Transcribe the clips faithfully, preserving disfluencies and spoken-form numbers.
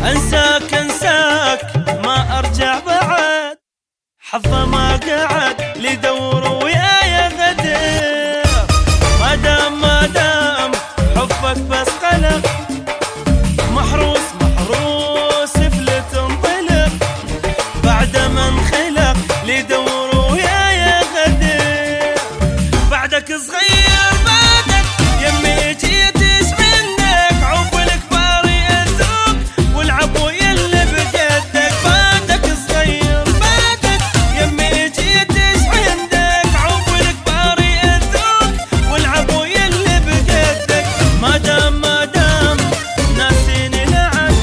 انساك انساك ما ارجع بعد، حظه ما قعد لدور وياي غدير. ما دام ما دام حبك بس قلق، محروس محروس فلت انطلق، بعد ما انخلق لدور وياي غدير. بعدك صغير بعدك يمي جيت ايش منك، عوف الكبار يأذوك والعب ويا اللي بجدك. بعدك صغير بعدك يمي جيت ايش عندك، عوف الكبار يأذوك والعب ويا اللي بجدك. ما دام ما دام ناسيني لعب،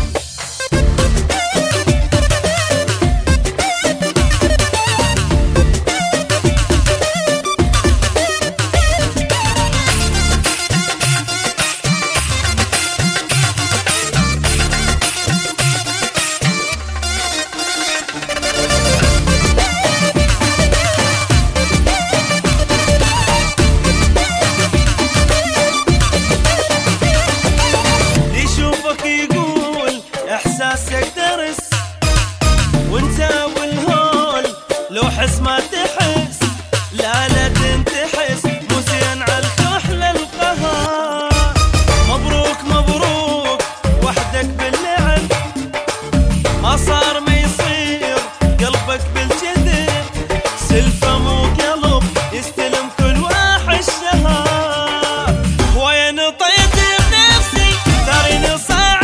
احساسك درس وانت والهول لو حس ما تحس، لا لا تنتحس مو زين على الكحل القهار. مبروك مبروك وحدك باللعب، ما صار ما يصير قلبك بالجذب. سلفه مو قلب يستلم كل واحد شهر، وين طيت بنفسي ثاريني صاع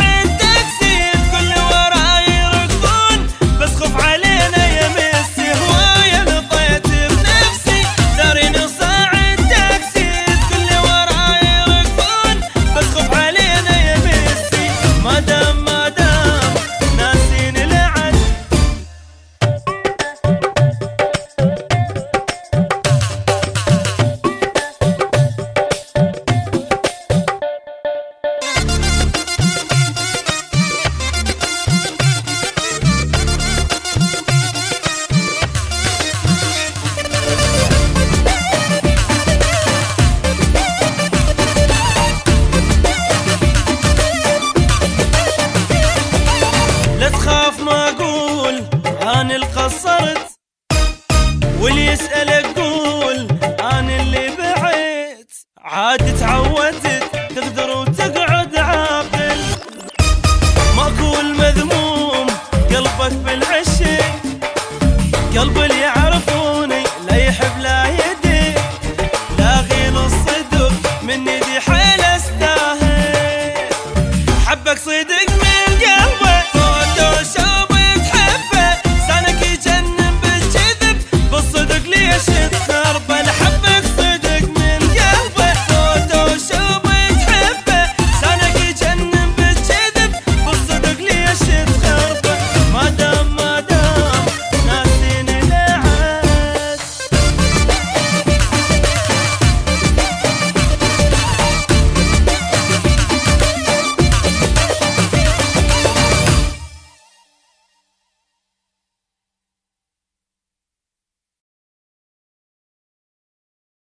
تخاف ما اقول اني قصرت، واللي يسأل